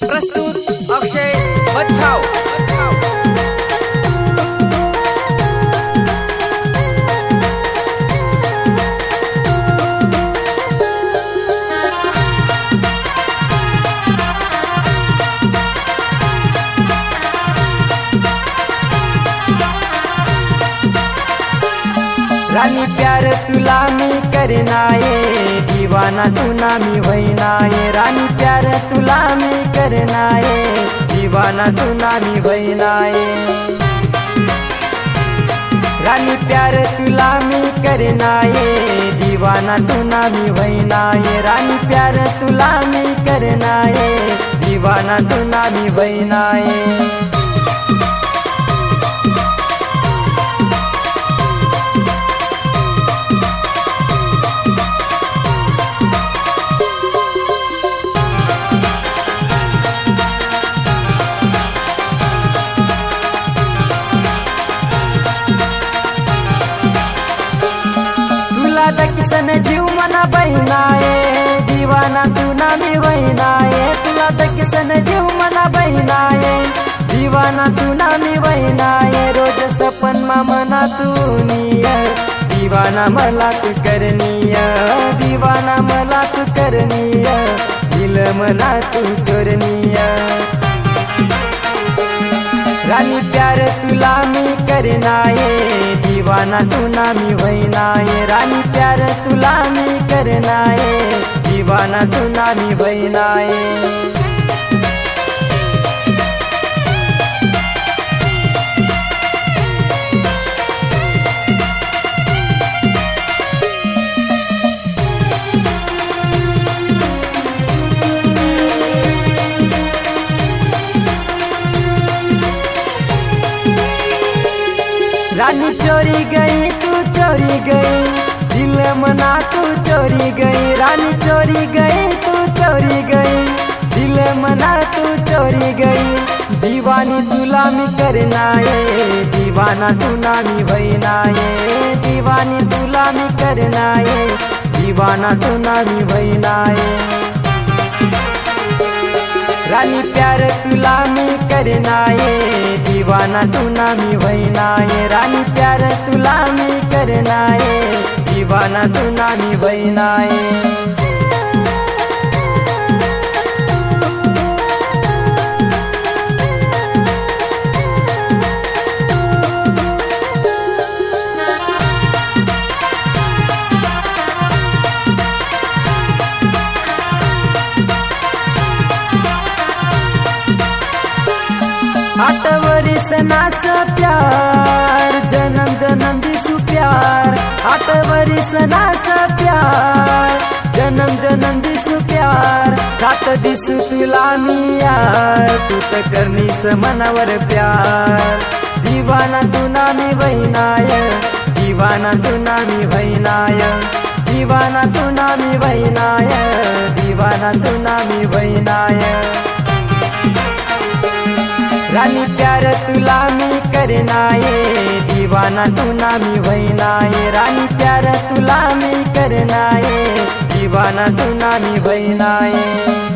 प्रस्तुत अक्षय बच्छाव। रानी प्यार तुला मी करना ये, दीवाना तुना मी वहीना ये। रानी प्यार तुला मी करना ये, दीवाना तुना मी वहीना ये। रानी प्यार तुला मी करना ये, दीवाना तुना मी वहीना ये। रानी प्यार तुला मी करना ये, दीवाना तुना मी वहीना ये। दकिसन जीव मना बहिना ये, दीवाना तुना मी वहीना ये। तुला दकिसन जीव मना बहिना ये, दीवाना तुना मी वहीना ये। रोज सपन मा मना तुनिया, दीवाना मला तू करनिया। दीवाना मला तू करनिया, दिल मला तू चोरनिया। रानी प्यार तुला मी करना ये, दीवाना तुना मी वहीना ये। रानी प्यार तुला मी करना ये, दीवाना तुना मी वहीना ये। रानी चोरी गई तू चोरी गई, दिल मना तू चोरी गई। रानी चोरी गई तू चोरी गई, दिल मना तू चोरी गई। दीवानी तुला मी करना ये, दीवाना तुना मी वहीना ये। दीवानी तुला मी करना ये, दीवाना तुना मी वहीना ये। रानी प्यार तुला मी करना ये, दीवाना तुना मी वहीना ये। रानी प्यार तुला मी करना ये, दीवाना तुना मी वहीना ये। आठवरी सनास प्यार, जन्म जन्म दिसू प्यार। आठवरी सनास प्यार, जन्म जन्म दिसू प्यार। सात दिसू तुला मी यार, तू तर करनीस मनावर प्यार। दीवाना तुना मी वहीना ये, दीवाना तुना मी वहीना ये। दीवाना तुना मी वहीना ये, दीवाना तुना मी वहीना ये। रानी प्यार तुला मी करना ये, दीवाना तुना मी वहीना ये। रानी प्यार तुला मी करना ये, दीवाना तुना मी वहीना ये।